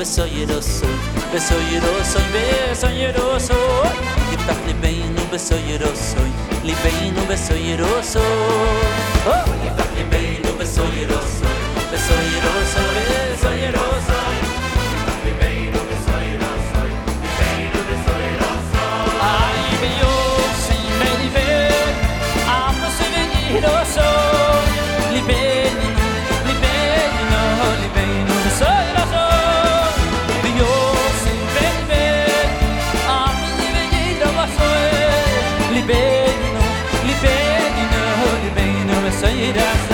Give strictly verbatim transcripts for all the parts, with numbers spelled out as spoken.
besoyerosoy besoyerosoy besoyerosoy yiftach libeinu besoyerosoy libeinu besoyerosoy oh yiftach libeinu besoyerosoy besoyerosoy besoyerosoy yiftach libeinu besoyerosoy libeinu besoyerosoy ay beyosim beliben am besoyerosoy libeinu libeinu libeinu besoyerosoy beyosim beliben am besoyerosoy libeinu libeinu libeinu besoyerosoy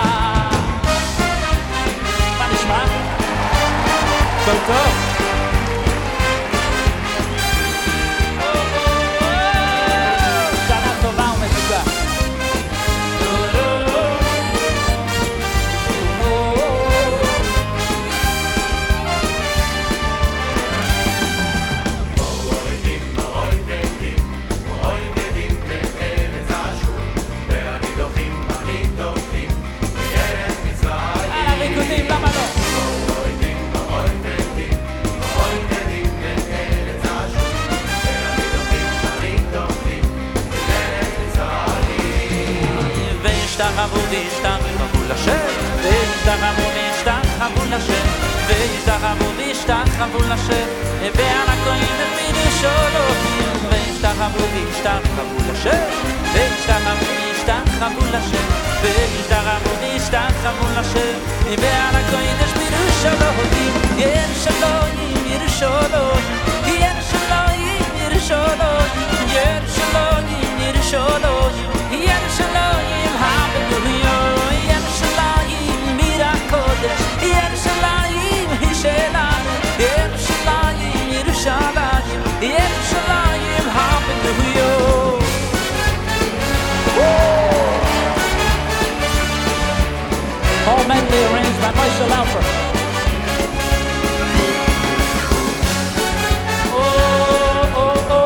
Toto Shana tova u'metuka וישתחוו לשם וישתחוו וישתחוו לשם וישתחוו וישתחוו לשם ועל הכהן ופירוש אלוהים וישתחוו וישתחוו לשם וישתחוו וישתחוו לשם וישתחוו וישתחוו לשם ועל הכהן ופירוש אלוהים ירש אלוהים ירש אלוהים ירש אלוהים ירש אלוהים ירש אלוהים ירש אלוהים ירש אלוהים Hallelujah, Yerushalayim, Mirakodesh, Yerushalayim, Hishelanu, Yerushalayim, Yerushalayim, Yerushalayim, Hallelujah. All medley arranged by Moshe Laufer. Oh, oh, oh.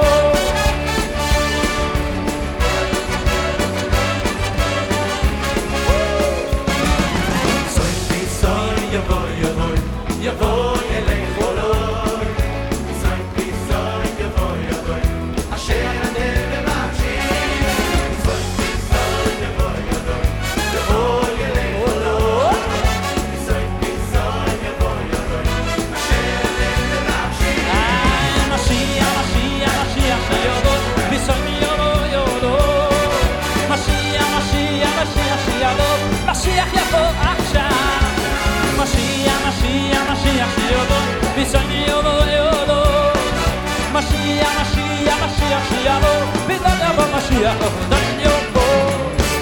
יבוא אלי חולוי זוי פיסוי יבוא יבוא אשר הנבל מקשיב זוי פיסוי יבוא יבוא יבוא אלי חולוי זוי פיסוי יבוא יבוא אשר הנבל מקשיב משיח משיח משיח שיבוא פיסוי יבוא יבוא משיח משיח משיח שיבוא משיח יבוא עכשיו Mashiach, Mashiach, Mashiach, Yodon, B'Sani Yodon, Yodon. Mashiach, Mashiach, Mashiach, Yodon, B'Dadava Mashiach, Yodon, Yodon.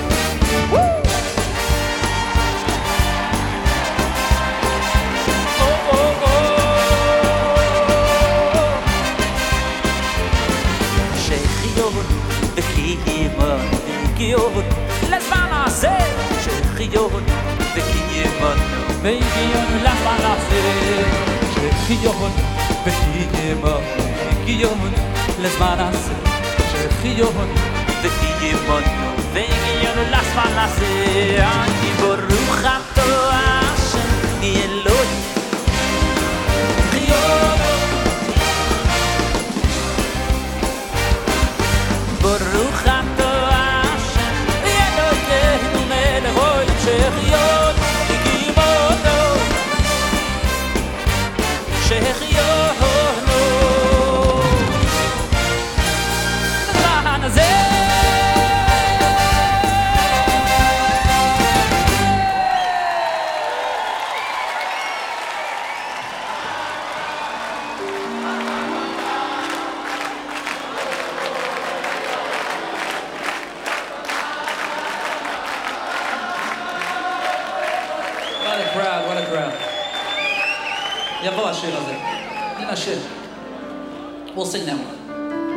Oh, oh, oh. Sheikh Yodon, V'Kiyimon, V'Kiyimon, L'Zman Ha'aseh, Sheikh Yodon, V'Kiyimon. V'Kiyon l'Asmanaseh Shechiyon V'Kiyimon V'Kiyon l'Asmanaseh Shechiyon V'Kiyimon V'Kiyon l'Asmanaseh Ani Baruch Ato Hashem Elohim Chiyono Baruch Ato Hashem Eloheinu melech olam Shechiyon Shechionu L'zman hazeh What a crowd, what a crowd. יבוא השיר הזה. הנה השיר. We'll sing that one.